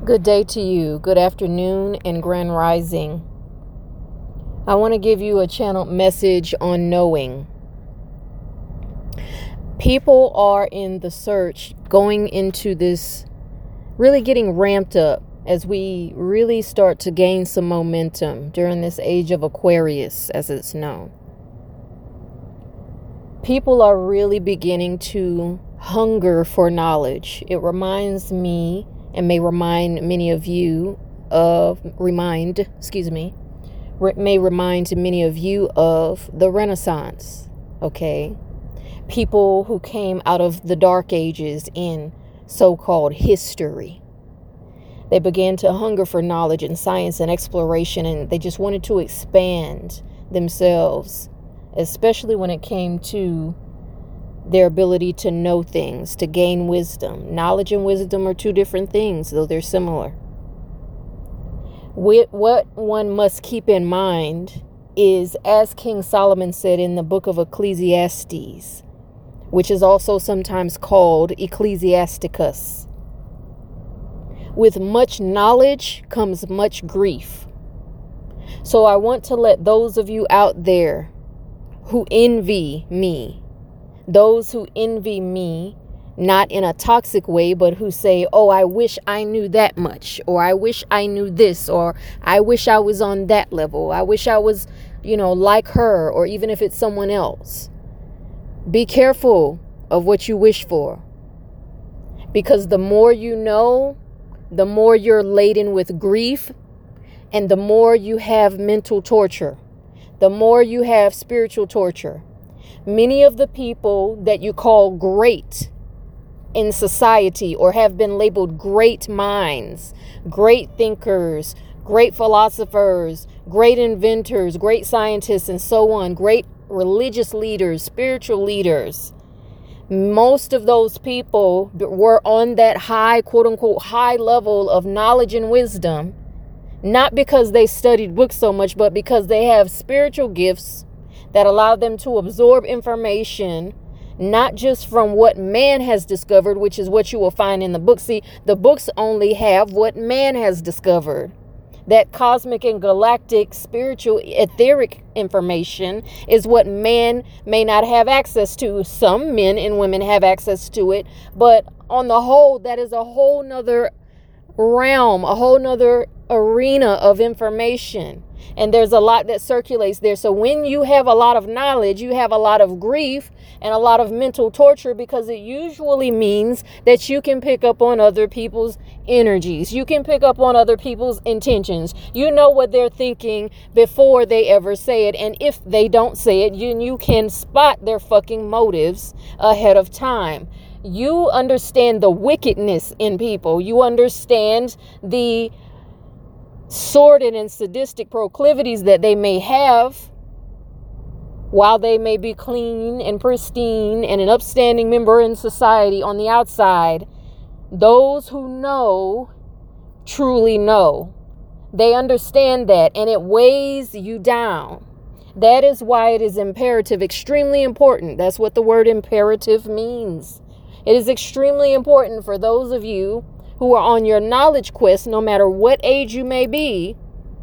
Good day to you, good afternoon, and grand rising. I want to give you a channeled message on knowing. People are in the search, going into this, really getting ramped up as we really start to gain some momentum during this age of Aquarius, as it's known. People are really beginning to hunger for knowledge. It reminds me, and may remind many of you of, may remind many of you of the Renaissance, okay? People who came out of the Dark Ages in so-called history. They began to hunger for knowledge and science and exploration, and they just wanted to expand themselves, especially when it came to their ability to know things, to gain wisdom. Knowledge and wisdom are two different things, though they're similar. What one must keep in mind is, as King Solomon said in the book of Ecclesiastes, which is also sometimes called Ecclesiasticus, with much knowledge comes much grief. So I want to let those of you out there who envy me, those who envy me, not in a toxic way, but who say, oh, I wish I knew that much, or I wish I knew this, or I wish I was on that level. I wish I was, like her, or even if it's someone else. Be careful of what you wish for, because the more you know, the more you're laden with grief, and the more you have mental torture, the more you have spiritual torture. Many of the people that you call great in society, or have been labeled great minds, great thinkers, great philosophers, great inventors, great scientists, and so on, great religious leaders, spiritual leaders, most of those people were on that high, quote unquote, high level of knowledge and wisdom, not because they studied books so much, but because they have spiritual gifts that allow them to absorb information, not just from what man has discovered, which is what you will find in the book. See, the books only have what man has discovered. That cosmic and galactic, spiritual, etheric information is what man may not have access to. Some men and women have access to it, but on the whole, that is a whole nother realm, a whole nother arena of information. And there's a lot that circulates there. So when you have a lot of knowledge, you have a lot of grief and a lot of mental torture, because it usually means that you can pick up on other people's energies. You can pick up on other people's intentions. You know what they're thinking before they ever say it. And if they don't say it, you can spot their fucking motives ahead of time. You understand the wickedness in people. You understand the sordid and sadistic proclivities that they may have, while they may be clean and pristine and an upstanding member in society on the outside. Those who know truly know. They understand that, and it weighs you down. That is why it is imperative, extremely important. That's what the word imperative means. It is extremely important for those of you who are on your knowledge quest, no matter what age you may be,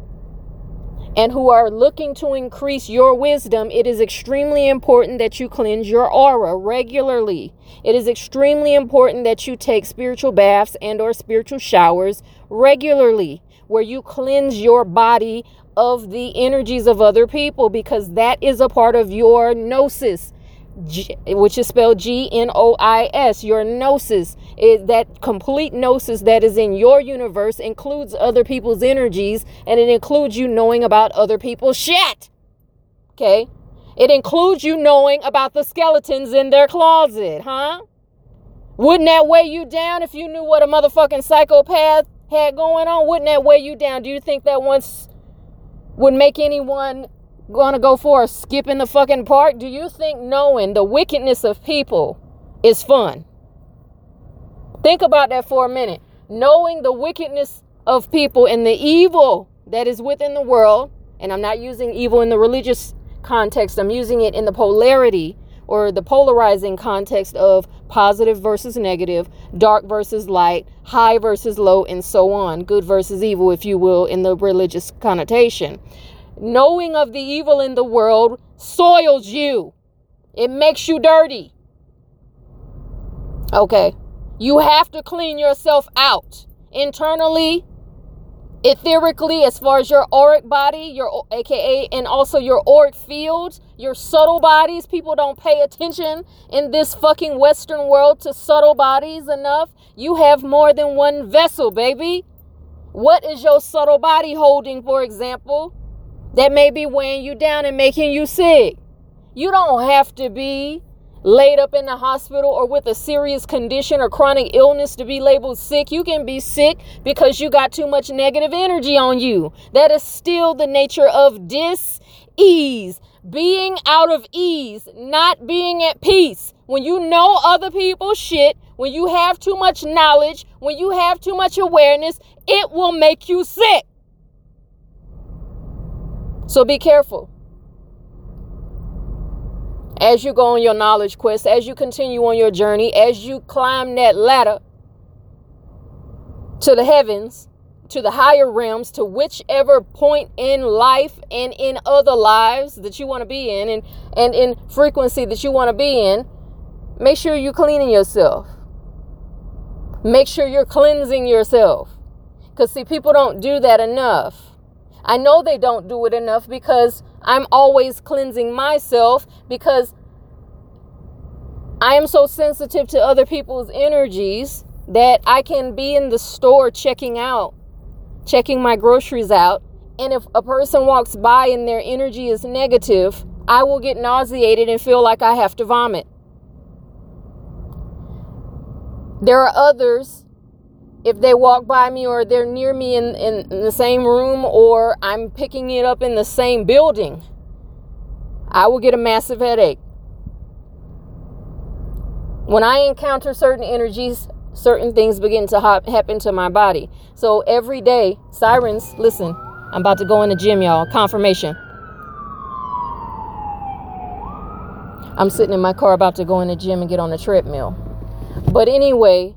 and who are looking to increase your wisdom. It is extremely important that you cleanse your aura regularly. It is extremely important that you take spiritual baths and or spiritual showers regularly, where you cleanse your body of the energies of other people, because that is a part of your gnosis, which is spelled Gnois. Your gnosis is that complete gnosis that is in your universe, includes other people's energies, and it includes you knowing about other people's shit. Okay? It includes you knowing about the skeletons in their closet, huh? Wouldn't that weigh you down if you knew what a motherfucking psychopath had going on? Wouldn't that weigh you down? Do you think that once would make anyone gonna go for a skip in the fucking park? Do you think knowing the wickedness of people is fun? Think about that for a minute. Knowing the wickedness of people and the evil that is within the world, and I'm not using evil in the religious context, I'm using it in the polarity or the polarizing context of positive versus negative, dark versus light, high versus low, and so on, good versus evil, if you will, in the religious connotation. Knowing of the evil in the world soils you. It makes you dirty. Okay. You have to clean yourself out internally, etherically, as far as your auric body, your AKA, and also your auric fields, your subtle bodies. People don't pay attention in this fucking Western world to subtle bodies enough. You have more than one vessel, baby. What is your subtle body holding, for example, that may be weighing you down and making you sick? You don't have to be laid up in the hospital or with a serious condition or chronic illness to be labeled sick. You can be sick because you got too much negative energy on you. That is still the nature of dis-ease. Being out of ease, not being at peace. When you know other people's shit, when you have too much knowledge, when you have too much awareness, it will make you sick. So be careful. As you go on your knowledge quest, as you continue on your journey, as you climb that ladder to the heavens, to the higher realms, to whichever point in life and in other lives that you want to be in, and in frequency that you want to be in, make sure you're cleaning yourself. Make sure you're cleansing yourself. Because see, people don't do that enough. I know they don't do it enough because I'm always cleansing myself, because I am so sensitive to other people's energies that I can be in the store checking my groceries out. And if a person walks by and their energy is negative, I will get nauseated and feel like I have to vomit. There are others, if they walk by me or they're near me in the same room, or I'm picking it up in the same building, I will get a massive headache. When I encounter certain energies, certain things begin to happen to my body. So every day, sirens, listen, I'm about to go in the gym, y'all. Confirmation. I'm sitting in my car about to go in the gym and get on the treadmill. But anyway,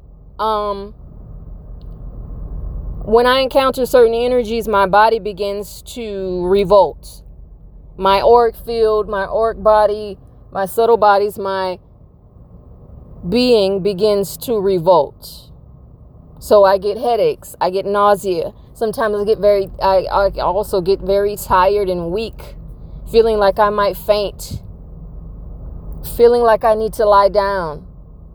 when I encounter certain energies, my body begins to revolt. My auric field, my auric body, my subtle bodies, my being begins to revolt. So I get headaches, I get nausea. Sometimes I also get very tired and weak, feeling like I might faint, feeling like I need to lie down.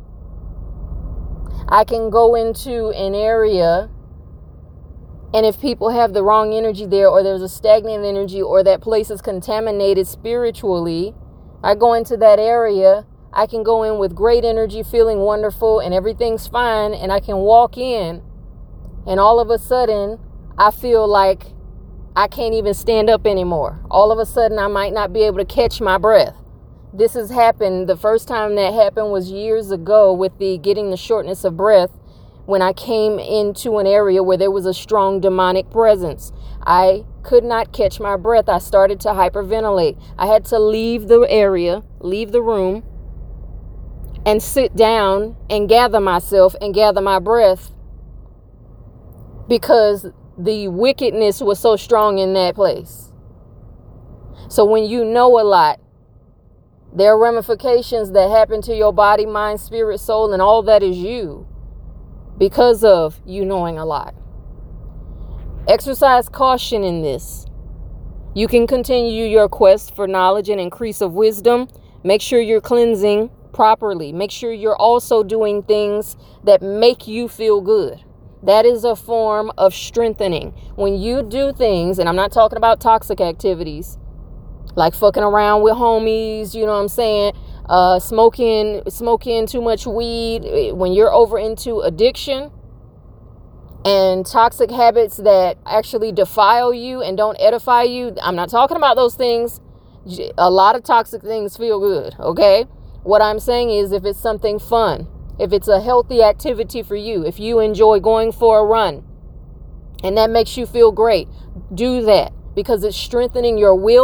I can go into an area, and if people have the wrong energy there, or there's a stagnant energy, or that place is contaminated spiritually, I go into that area. I can go in with great energy, feeling wonderful, and everything's fine, and I can walk in, and all of a sudden, I feel like I can't even stand up anymore. All of a sudden, I might not be able to catch my breath. This has happened. The first time that happened was years ago with getting the shortness of breath, when I came into an area where there was a strong demonic presence. I could not catch my breath. I started to hyperventilate. I had to leave the area, leave the room, and sit down and gather myself and gather my breath, because the wickedness was so strong in that place. So when you know a lot, there are ramifications that happen to your body, mind, spirit, soul, and all that is you, because of you knowing a lot. Exercise caution in this. You can continue your quest for knowledge and increase of wisdom. Make sure you're cleansing properly. Make sure you're also doing things that make you feel good. That is a form of strengthening. When you do things, and I'm not talking about toxic activities, like fucking around with homies, you know what I'm saying? Smoking too much weed. When you're over into addiction and toxic habits that actually defile you and don't edify you, I'm not talking about those things. A lot of toxic things feel good, okay? What I'm saying is, if it's something fun, if it's a healthy activity for you, if you enjoy going for a run and that makes you feel great, do that, because it's strengthening your will.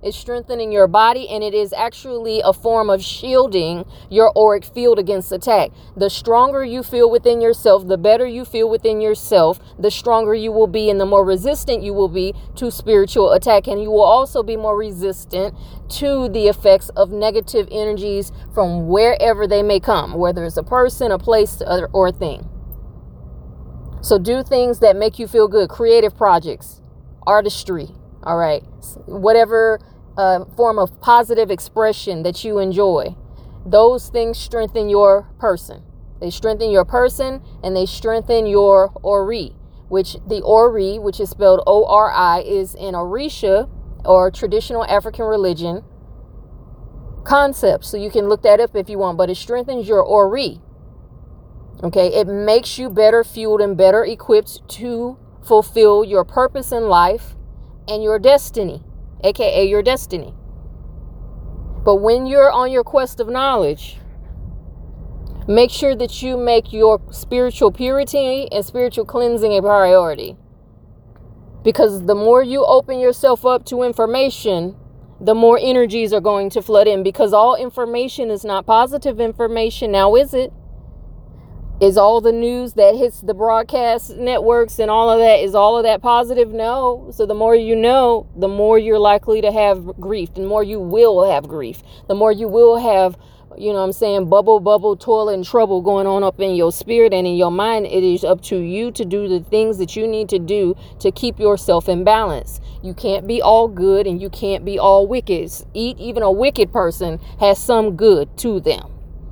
It's strengthening your body, and it is actually a form of shielding your auric field against attack. The stronger you feel within yourself, the better you feel within yourself, the stronger you will be and the more resistant you will be to spiritual attack. And you will also be more resistant to the effects of negative energies from wherever they may come, whether it's a person, a place, or a thing. So do things that make you feel good. Creative projects, artistry, all right? Whatever form of positive expression that you enjoy. Those things strengthen your person. They strengthen your person and they strengthen your Ori, which the Ori, which is spelled O-R-I, is an Orisha or traditional African religion concept. So you can look that up if you want, but it strengthens your Ori. Okay, it makes you better fueled and better equipped to fulfill your purpose in life and your destiny, aka your destiny. But when you're on your quest of knowledge, make sure that you make your spiritual purity and spiritual cleansing a priority. Because the more you open yourself up to information, the more energies are going to flood in. Because all information is not positive information. Now, is it? Is all the news that hits the broadcast networks and all of that, is all of that positive? No. So the more you know, the more you're likely to have grief. The more you will have grief. The more you will have, bubble, toil and trouble going on up in your spirit and in your mind. It is up to you to do the things that you need to do to keep yourself in balance. You can't be all good and you can't be all wicked. Even a wicked person has some good to them.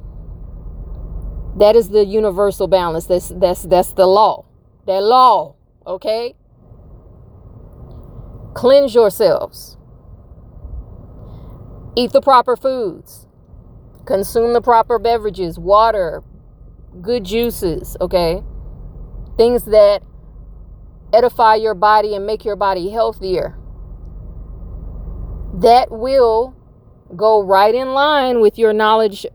That is the universal balance. That's the law. That law, okay? Cleanse yourselves. Eat the proper foods. Consume the proper beverages, water, good juices, okay? Things that edify your body and make your body healthier. That will go right in line with your knowledge,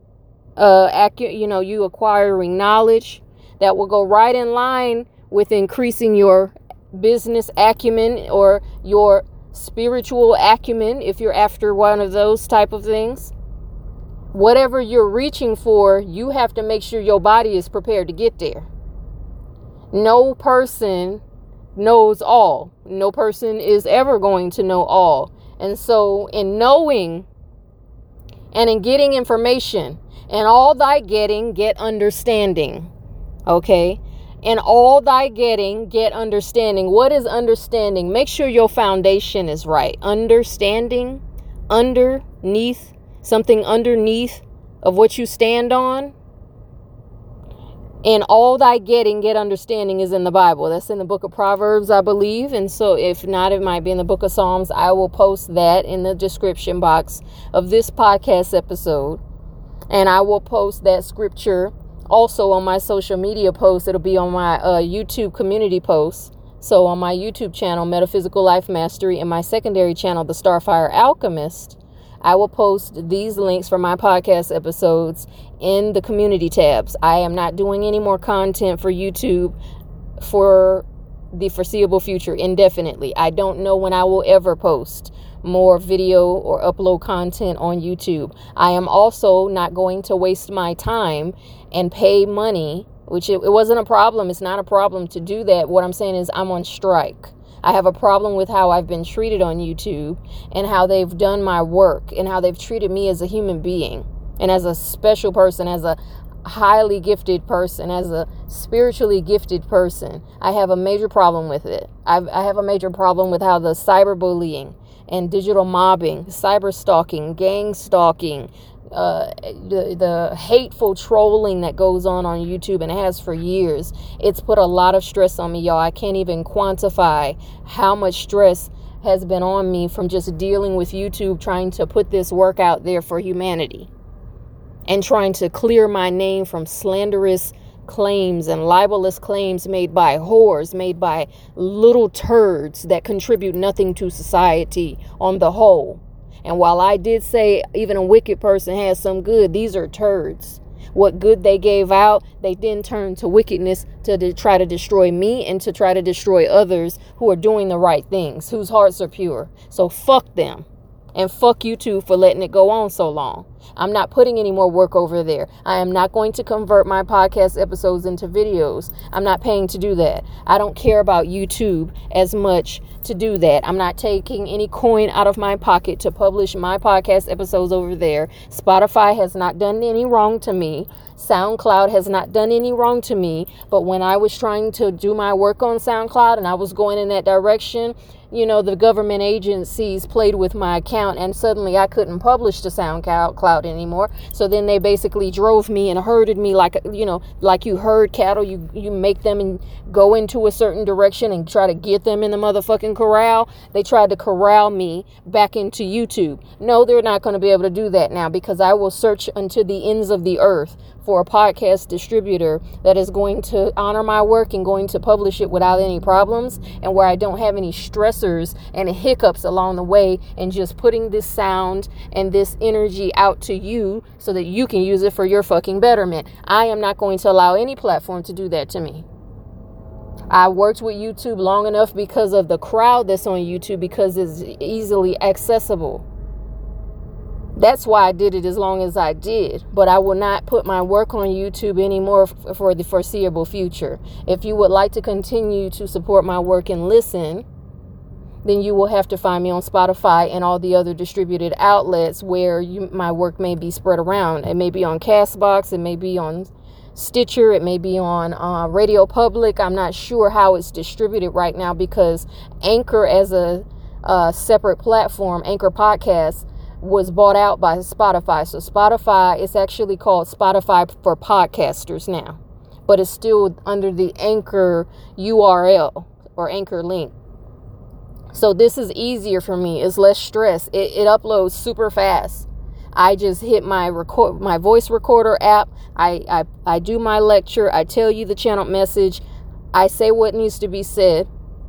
you acquiring knowledge. That will go right in line with increasing your business acumen or your spiritual acumen, if you're after one of those type of things. Whatever you're reaching for, you have to make sure your body is prepared to get there. No person knows all. No person is ever going to know all. And so in knowing and in getting information, and all thy getting, get understanding. Okay? And all thy getting, get understanding. What is understanding? Make sure your foundation is right. Understanding, underneath, something underneath of what you stand on. And all thy getting, get understanding is in the Bible. That's in the book of Proverbs, I believe. And so if not, it might be in the book of Psalms. I will post that in the description box of this podcast episode. And I will post that scripture also on my social media posts. It'll be on my YouTube community posts. So on my YouTube channel, Metaphysical Life Mastery, and my secondary channel, The Starfire Alchemist, I will post these links for my podcast episodes in the community tabs. I am not doing any more content for YouTube for the foreseeable future indefinitely. I don't know when I will ever post more video or upload content on YouTube. I am also not going to waste my time and pay money, which it wasn't a problem. It's not a problem to do that. What I'm saying is I'm on strike. I have a problem with how I've been treated on YouTube and how they've done my work and how they've treated me as a human being and as a special person, as a highly gifted person, as a spiritually gifted person. I have a major problem with it. I have a major problem with how the cyberbullying and digital mobbing, cyber stalking, gang stalking, the hateful trolling that goes on YouTube and has for years. It's put a lot of stress on me, y'all. I can't even quantify how much stress has been on me from just dealing with YouTube, trying to put this work out there for humanity and trying to clear my name from slanderous claims and libelous claims made by whores, made by little turds that contribute nothing to society on the whole. And while I did say even a wicked person has some good, these are turds. What good they gave out, they then turned to wickedness to try to destroy me and to try to destroy others who are doing the right things, whose hearts are pure. So fuck them. And fuck YouTube for letting it go on so long. I'm not putting any more work over there. I am not going to convert my podcast episodes into videos. I'm not paying to do that. I don't care about YouTube as much to do that. I'm not taking any coin out of my pocket to publish my podcast episodes over there. Spotify has not done any wrong to me. SoundCloud has not done any wrong to me. But when I was trying to do my work on SoundCloud and I was going in that direction, you know, the government agencies played with my account and suddenly I couldn't publish to SoundCloud anymore. So then they basically drove me and herded me like, you know, like you herd cattle. You make them and go into a certain direction and try to get them in the motherfucking corral. They tried to corral me back into YouTube. No, they're not going to be able to do that now, because I will search unto the ends of the earth for a podcast distributor that is going to honor my work and going to publish it without any problems, and where I don't have any stressors and hiccups along the way, and just putting this sound and this energy out to you so that you can use it for your fucking betterment. I am not going to allow any platform to do that to me. I worked with YouTube long enough because of the crowd that's on YouTube, because it's easily accessible. That's why I did it as long as I did. But I will not put my work on YouTube anymore for the foreseeable future. If you would like to continue to support my work and listen, then you will have to find me on Spotify and all the other distributed outlets where my work may be spread around. It may be on Castbox, it may be on Stitcher, it may be on Radio Public. I'm not sure how it's distributed right now, because Anchor, as a separate platform, Anchor Podcast, was bought out by Spotify. So Spotify is actually called Spotify for Podcasters now, but it's still under the Anchor URL or Anchor link. So this is easier for me. It's less stress. It uploads super fast. I just hit my voice recorder app. I do my lecture. I tell you the channel message. I say what needs to be said.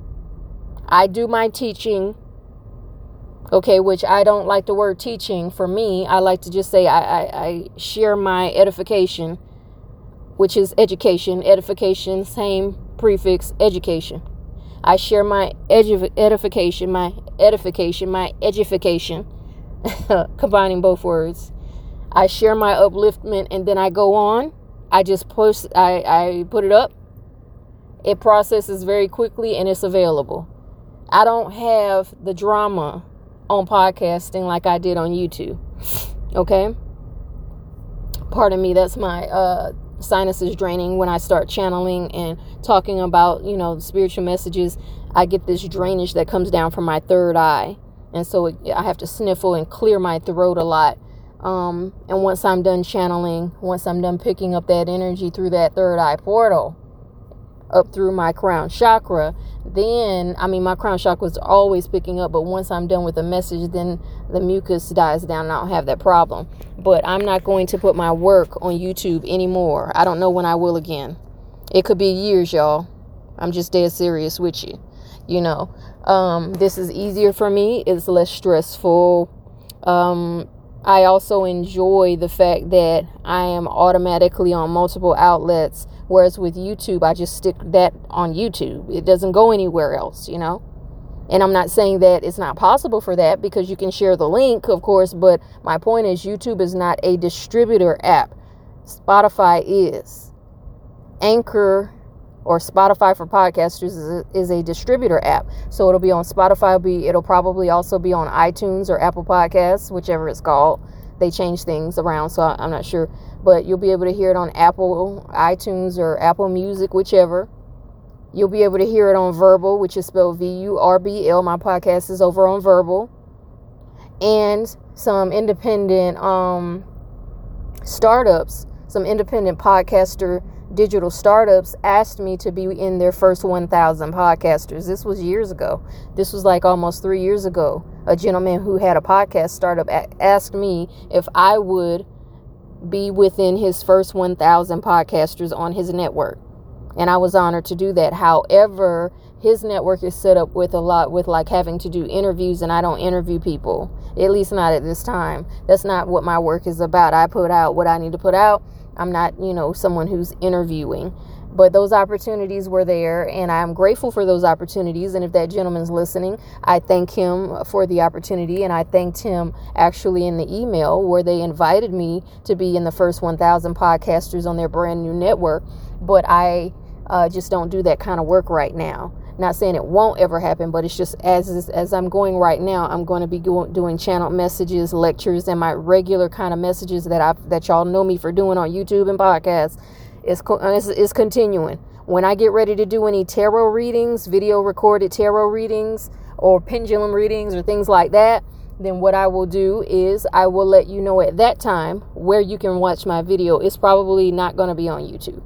I do my teaching. Okay, which I don't like the word teaching. For me, I like to just say I share my edification, which is education. Edification, same prefix, education. I share my edification, combining both words. I share my upliftment, and then I go on. I just push, I put it up. It processes very quickly, and it's available. I don't have the drama on podcasting like I did on YouTube. Okay? Pardon me, that's my sinuses draining. When I start channeling and talking about, you know, spiritual messages, I get this drainage that comes down from my third eye. And so I have to sniffle and clear my throat a lot. And once I'm done channeling, once I'm done picking up that energy through that third eye portal, up through my crown chakra, then, my crown chakra was always picking up, but once I'm done with the message, then the mucus dies down and I don't have that problem. But I'm not going to put my work on YouTube anymore. I don't know when I will again. It could be years, y'all. I'm just dead serious with you. You know, this is easier for me. It's less stressful. I also enjoy the fact that I am automatically on multiple outlets, whereas with YouTube, I just stick that on YouTube. It doesn't go anywhere else, you know? And I'm not saying that it's not possible for that, because you can share the link, of course, but my point is YouTube is not a distributor app. Spotify is. Anchor, or Spotify for Podcasters, is a distributor app. So it'll be on Spotify. It'll probably also be on iTunes or Apple Podcasts, whichever it's called. They change things around, so I'm not sure. But you'll be able to hear it on Apple, iTunes, or Apple Music, whichever. You'll be able to hear it on Verbal, which is spelled VURBL. My podcast is over on Verbal. And some independent startups, some independent podcaster digital startups asked me to be in their first 1,000 podcasters. This was years ago. This was like almost 3 years ago. A gentleman who had a podcast startup asked me if I would be within his first 1,000 podcasters on his network. And I was honored to do that. However, his network is set up with like having to do interviews, and I don't interview people, at least not at this time. That's not what my work is about. I put out what I need to put out. I'm not, someone who's interviewing. But those opportunities were there, and I'm grateful for those opportunities. And if that gentleman's listening, I thank him for the opportunity. And I thanked him actually in the email where they invited me to be in the first 1,000 podcasters on their brand new network. But I just don't do that kind of work right now. Not saying it won't ever happen, but it's just as I'm going right now, I'm going to be doing channel messages, lectures, and my regular kind of messages that y'all know me for doing on YouTube and podcasts. Is continuing. When I get ready to do any tarot readings, video recorded tarot readings or pendulum readings or things like that, then what I will do is I will let you know at that time where you can watch my video. It's probably not going to be on YouTube.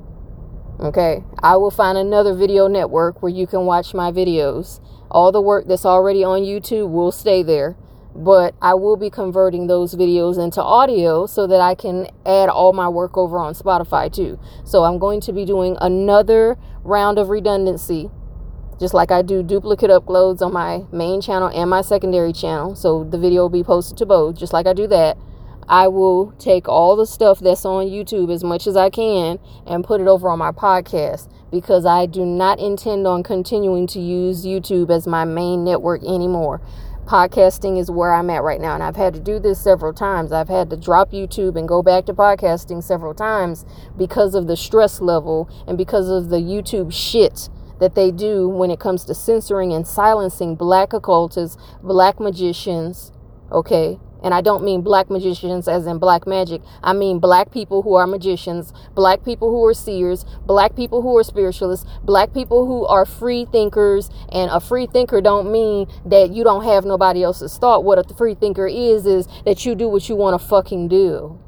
Okay, I will find another video network where you can watch my videos. All the work that's already on YouTube will stay there. But I will be converting those videos into audio so that I can add all my work over on Spotify too. So I'm going to be doing another round of redundancy, just like I do duplicate uploads on my main channel and my secondary channel. So the video will be posted to both, just like I do that. I will take all the stuff that's on YouTube as much as I can and put it over on my podcast, because I do not intend on continuing to use YouTube as my main network anymore. Podcasting is where I'm at right now, and I've had to do this several times. I've had to drop YouTube and go back to podcasting several times because of the stress level and because of the YouTube shit that they do when it comes to censoring and silencing black occultists, black magicians, okay? And I don't mean black magicians as in black magic. I mean black people who are magicians, black people who are seers, black people who are spiritualists, black people who are free thinkers. And a free thinker don't mean that you don't have nobody else's thought. What a free thinker is that you do what you want to fucking do.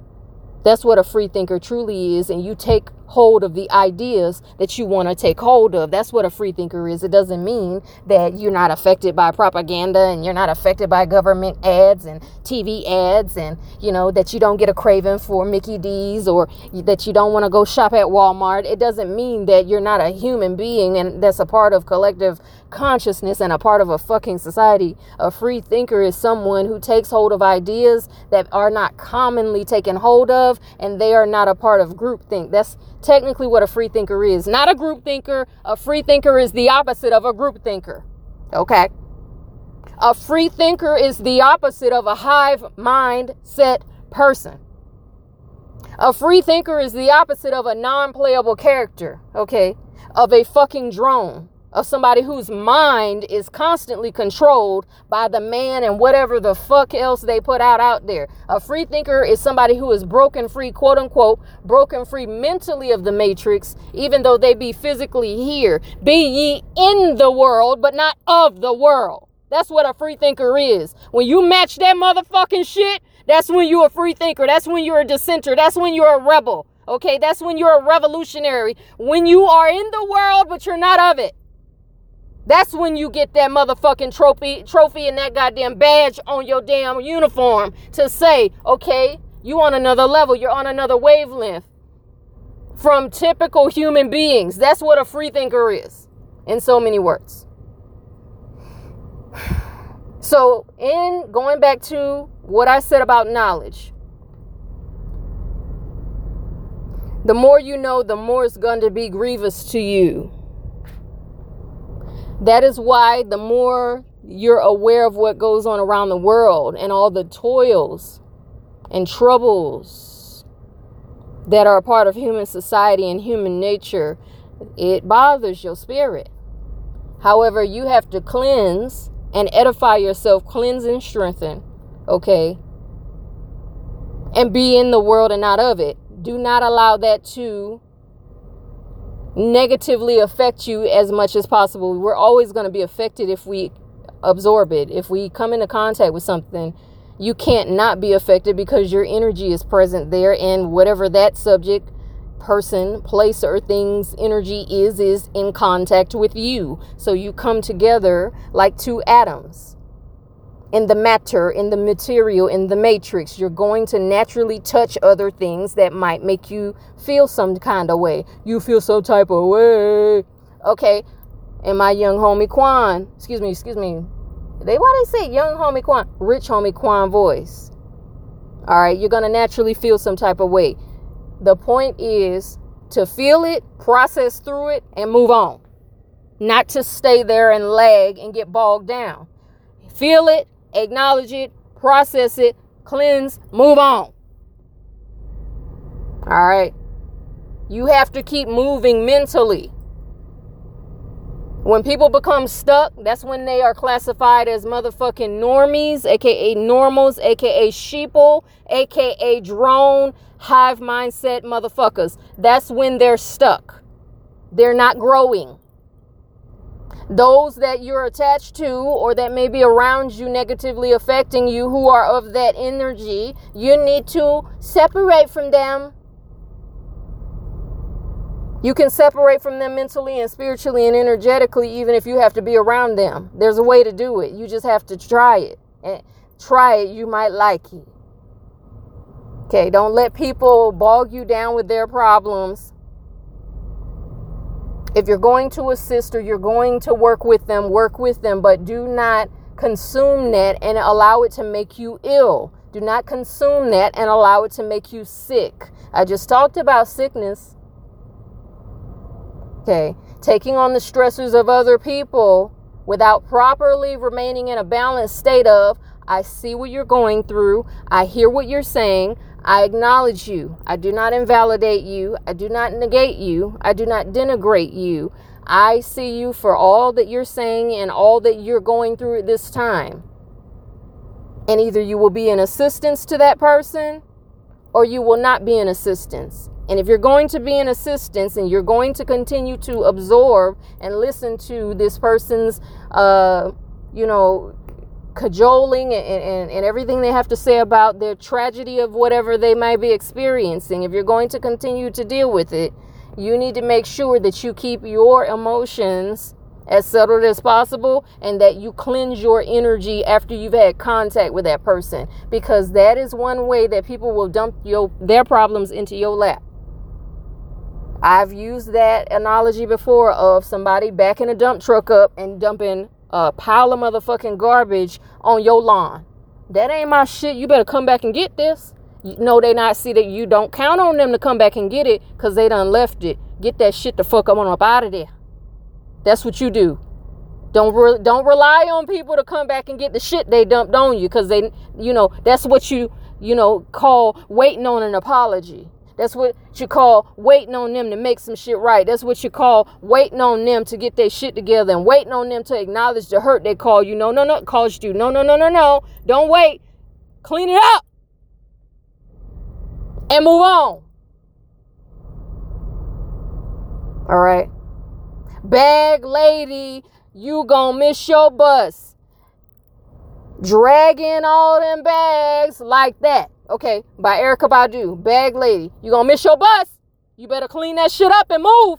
That's what a free thinker truly is. And you take hold of the ideas that you want to take hold of. That's what a free thinker is. It doesn't mean that you're not affected by propaganda and you're not affected by government ads and TV ads, and, you know, that you don't get a craving for Mickey D's or that you don't want to go shop at Walmart. It doesn't mean that you're not a human being and that's a part of collective consciousness and a part of a fucking society. A free thinker is someone who takes hold of ideas that are not commonly taken hold of, and they are not a part of groupthink. That's technically what a free thinker is. Not a group thinker. A free thinker is the opposite of a group thinker. Okay? A free thinker is the opposite of a hive mindset person. A free thinker is the opposite of a non-playable character, okay? Of a fucking drone. Of somebody whose mind is constantly controlled by the man and whatever the fuck else they put out there. A free thinker is somebody who is broken free, quote unquote, broken free mentally of the matrix, even though they be physically here. Be ye in the world, but not of the world. That's what a free thinker is. When you match that motherfucking shit, that's when you're a free thinker. That's when you're a dissenter. That's when you're a rebel. Okay, that's when you're a revolutionary. When you are in the world, but you're not of it. That's when you get that motherfucking trophy and that goddamn badge on your damn uniform to say, okay, you on another level. You're on another wavelength from typical human beings. That's what a free thinker is, in so many words. So, in going back to what I said about knowledge, the more you know, the more it's going to be grievous to you. That is why the more you're aware of what goes on around the world and all the toils and troubles that are a part of human society and human nature, it bothers your spirit. However, you have to cleanse and edify yourself, cleanse and strengthen, okay? And be in the world and not of it. Do not allow that to negatively affect you as much as possible. We're always going to be affected if we absorb it. If we come into contact with something, you can't not be affected because your energy is present there, and whatever that subject, person, place, or thing's energy is in contact with you. So you come together like two atoms in the matter, in the material, in the matrix. You're going to naturally touch other things that might make you feel some kind of way. You feel some type of way. Okay. And my young homie Quan, excuse me. Why they say young homie Quan? Rich homie Quan voice. All right. You're going to naturally feel some type of way. The point is to feel it, process through it, and move on. Not to stay there and lag and get bogged down. Feel it, acknowledge it, process it, cleanse, move on. All right. You have to keep moving mentally. When people become stuck, that's when they are classified as motherfucking normies, aka normals, aka sheeple, aka drone, hive mindset motherfuckers. That's when they're stuck. They're not growing. Those that you're attached to or that may be around you negatively affecting you who are of that energy, you need to separate from them. You can separate from them mentally and spiritually and energetically even if you have to be around them. There's a way to do it. You just have to try it. And try it, you might like it. Okay, don't let people bog you down with their problems. If you're going to assist or you're going to work with them, but do not consume that and allow it to make you ill. Do not consume that and allow it to make you sick. I just talked about sickness. Okay, taking on the stressors of other people without properly remaining in a balanced state of, I see what you're going through. I hear what you're saying. I acknowledge you. I do not invalidate you. I do not negate you. I do not denigrate you. I see you for all that you're saying and all that you're going through at this time. And either you will be an assistance to that person or you will not be an assistance. And if you're going to be an assistance and you're going to continue to absorb and listen to this person's, cajoling and everything they have to say about their tragedy of whatever they might be experiencing, if you're going to continue to deal with it, you need to make sure that you keep your emotions as settled as possible and that you cleanse your energy after you've had contact with that person, because that is one way that people will dump their problems into your lap. I've used that analogy before of somebody backing a dump truck up and dumping a pile of motherfucking garbage on your lawn. That ain't my shit. You better come back and get this. No, they not see that you don't count on them to come back and get it because they done left it. Get that shit the fuck up out of there. That's what you do. Don't rely on people to come back and get the shit they dumped on you because they, that's what you call waiting on an apology. That's what you call waiting on them to make some shit right. That's what you call waiting on them to get their shit together and waiting on them to acknowledge the hurt they call you. No, caused you. No. Don't wait. Clean it up. And move on. All right. Bag lady, you gonna miss your bus. Dragging all them bags like that. Okay, by Erykah Badu, Bag Lady. You gonna miss your bus. You better clean that shit up and move.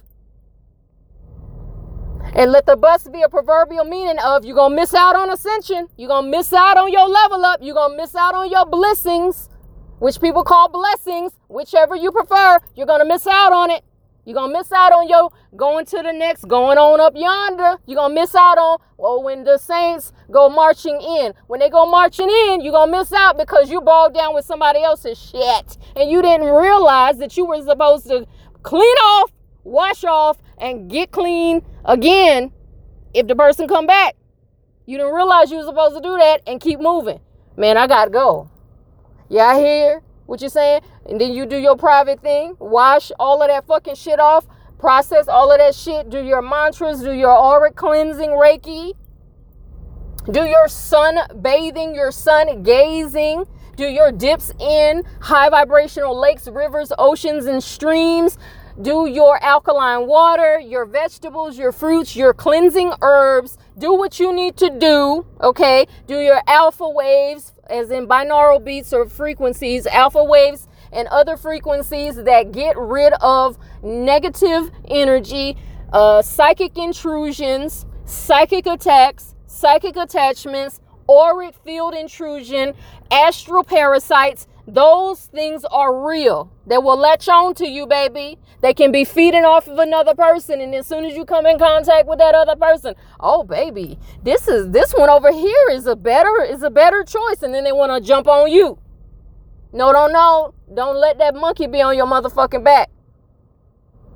And let the bus be a proverbial meaning of you're gonna miss out on ascension. You're gonna miss out on your level up. You're gonna miss out on your blessings, which people call blessings, whichever you prefer. You're gonna miss out on it. You're going to miss out on your going to the next, going on up yonder. You're going to miss out on, when the saints go marching in. When they go marching in, you're going to miss out because you bogged down with somebody else's shit. And you didn't realize that you were supposed to clean off, wash off, and get clean again if the person come back. You didn't realize you were supposed to do that and keep moving. Man, I got to go. Yeah, I hear what you're saying. And then you do your private thing. Wash all of that fucking shit off. Process all of that shit. Do your mantras. Do your auric cleansing Reiki. Do your sun bathing, your sun gazing. Do your dips in high vibrational lakes, rivers, oceans, and streams. Do your alkaline water, your vegetables, your fruits, your cleansing herbs. Do what you need to do, okay? Do your alpha waves, as in binaural beats or frequencies, alpha waves, and other frequencies that get rid of negative energy, psychic intrusions, psychic attacks, psychic attachments, auric field intrusion, astral parasites. Those things are real. They will latch on to you, baby. They can be feeding off of another person, and as soon as you come in contact with that other person, oh baby, this one over here is a better choice, and then they want to jump on you. No, don't let that monkey be on your motherfucking back.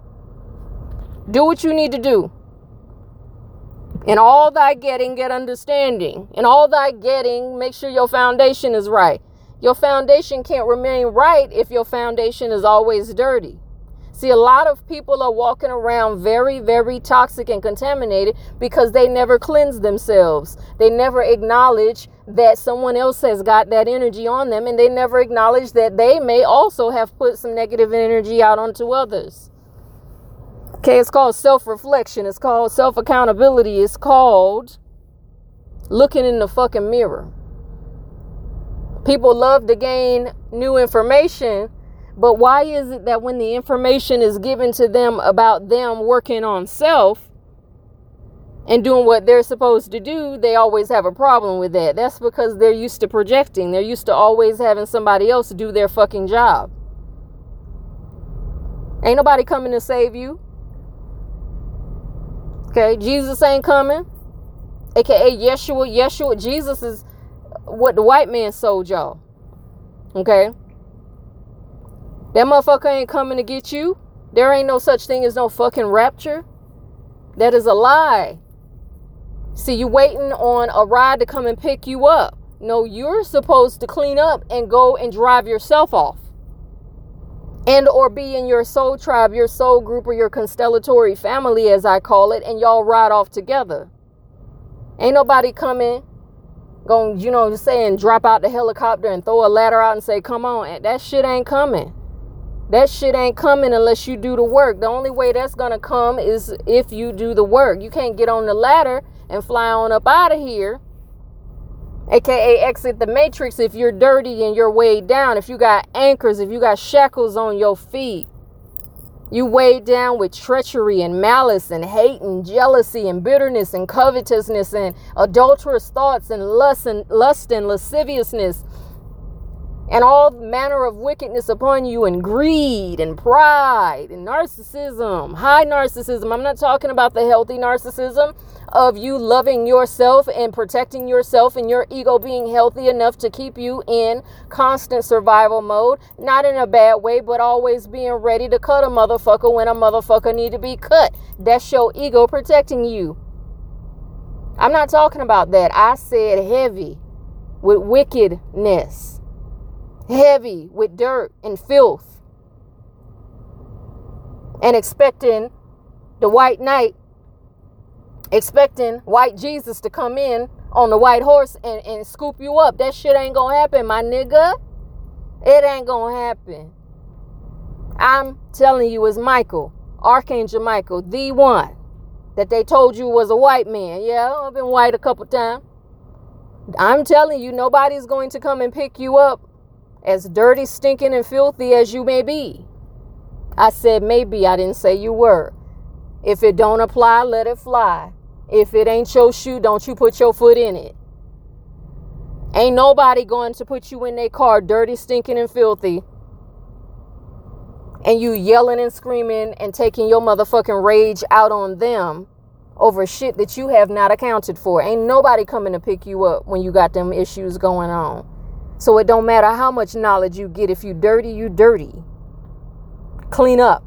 Do what you need to do. In all thy getting, get understanding. In all thy getting, make sure your foundation is right. Your foundation can't remain right if your foundation is always dirty. See, a lot of people are walking around very, very toxic and contaminated because they never cleanse themselves. They never acknowledge that someone else has got that energy on them, and they never acknowledge that they may also have put some negative energy out onto others. Okay, it's called self-reflection. It's called self-accountability. It's called looking in the fucking mirror. People love to gain new information, but why is it that when the information is given to them about them working on self and doing what they're supposed to do, they always have a problem with that? That's because they're used to projecting. They're used to always having somebody else do their fucking job. Ain't nobody coming to save you. Okay, Jesus ain't coming. AKA Yeshua. Jesus is what the white man sold y'all. Okay? That motherfucker ain't coming to get you. There ain't no such thing as no fucking rapture. That is a lie. See, you waiting on a ride to come and pick you up. No, you're supposed to clean up and go and drive yourself off. And or be in your soul tribe, your soul group, or your constellatory family, as I call it, and y'all ride off together. Ain't nobody coming, going, saying drop out the helicopter and throw a ladder out and say, come on. That shit ain't coming. That shit ain't coming unless you do the work. The only way that's going to come is if you do the work. You can't get on the ladder and fly on up out of here, aka exit the matrix, if you're dirty and you're weighed down. If you got anchors, if you got shackles on your feet, you weighed down with treachery and malice and hate and jealousy and bitterness and covetousness and adulterous thoughts and lust and lasciviousness and all manner of wickedness upon you, and greed and pride and narcissism, high narcissism. I'm not talking about the healthy narcissism of you loving yourself and protecting yourself and your ego being healthy enough to keep you in constant survival mode, not in a bad way, but always being ready to cut a motherfucker when a motherfucker need to be cut. That's your ego protecting you. I'm not talking about that. I said heavy with wickedness. Heavy with dirt and filth, and expecting the white knight, expecting white Jesus to come in on the white horse and scoop you up. That shit ain't gonna happen, my nigga. It ain't gonna happen. I'm telling you, it's Michael, Archangel Michael, the one that they told you was a white man. Yeah, I've been white a couple times. I'm telling you, nobody's going to come and pick you up as dirty, stinking, and filthy as you may be. I said maybe, I didn't say you were. If it don't apply, let it fly. If it ain't your shoe, don't you put your foot in it. Ain't nobody going to put you in their car dirty, stinking, and filthy, and you yelling and screaming and taking your motherfucking rage out on them over shit that you have not accounted for. Ain't nobody coming to pick you up when you got them issues going on. So it don't matter how much knowledge you get. If you dirty, you dirty. Clean up.